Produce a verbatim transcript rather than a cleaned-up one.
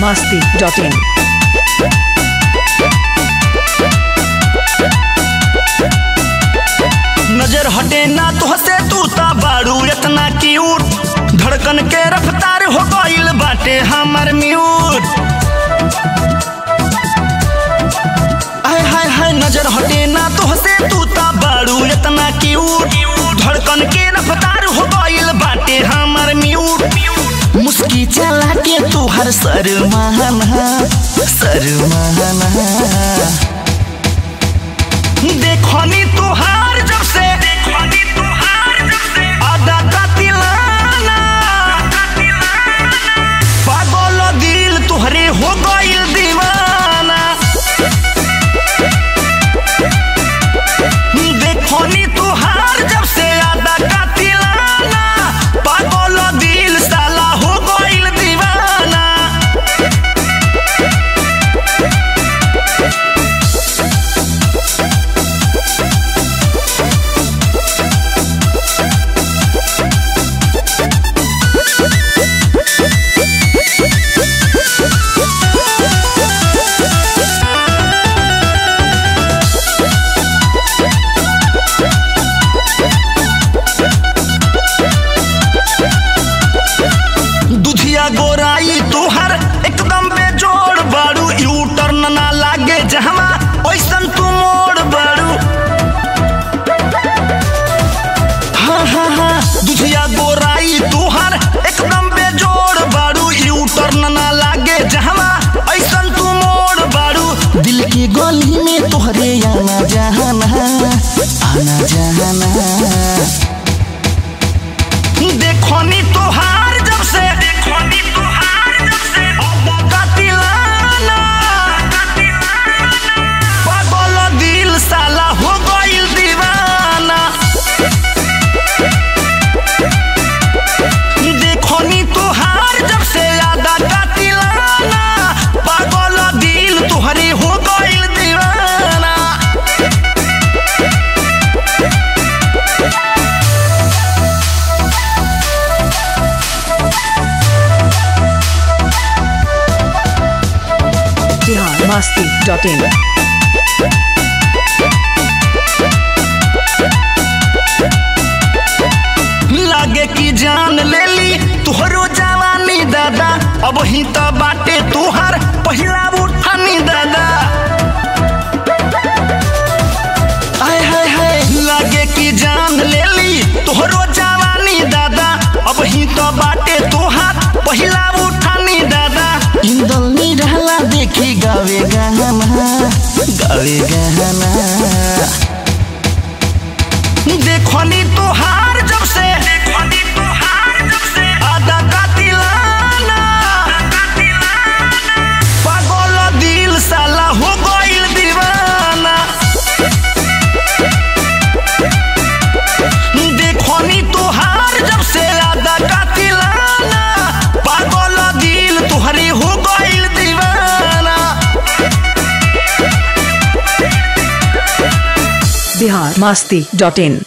masti dot in. नजर हटे ना तुहसे तू ता बाड़ू इतना क्यूट, धड़कन के रफ्तार हो गइल बाटे हमर म्यूट। आय हाय हाय नजर हटे ना तुहसे तू ता बाड़ू इतना क्यूट, धड़कन के रफ्तार हो गइल बाटे हमर म्यूट। मुस्की चला के तू हर शर्माना शर्माना देखनी तुहार जब से देखनी तुहार जब से आधा का तिलाना पागल दिल तुहरे हो गइल दीवाना। देखनी तुहार जब से आधा का तिलाना पागल दिल साला हो गइल दीवाना। गोराई तुहर एकदम बेजोड़ बाड़ू, यू टर्न ना लागे जहमा ओइसन तू मोड़ बाड़ू। हाँ हाँ हाँ दुधिया गोराई तुहर एकदम बेजोड़ बाड़ू, यू टर्न ना लागे जहमा ओइसन तू मोड़ बाड़ू। दिल की गली में तुहरे आना जाना आना जाना देखनी तुहार जब से देखनी तुहार जब से आधा का तिलाना पागल दिल साला हो गइल दीवाना। देखनी तुहार जब से आधा का तिलाना पागल दिल तुहरे हो गइल दीवाना। masti dot in. लागे की जान ले ली तुहरो जवानी दादा, अब ही तो बाटे तुहार पहिला उठानी दादा। आय हाय हाय लागे की जान ले ली तुहरो जवानी दादा, अब ही तो बाटे तुहार पहिला उठानी दादा। इंदल नी रहला देखी गावे गाना गावे गाना देखनी तुहार जब से देखनी तुहार जब से आधा का तिलाना पागल दिल साला हो गइल दीवाना। देखनी तुहार जब से आधा का तिलाना पागल दिल तुहरे हो गइल दीवाना। Bihar masti dot in.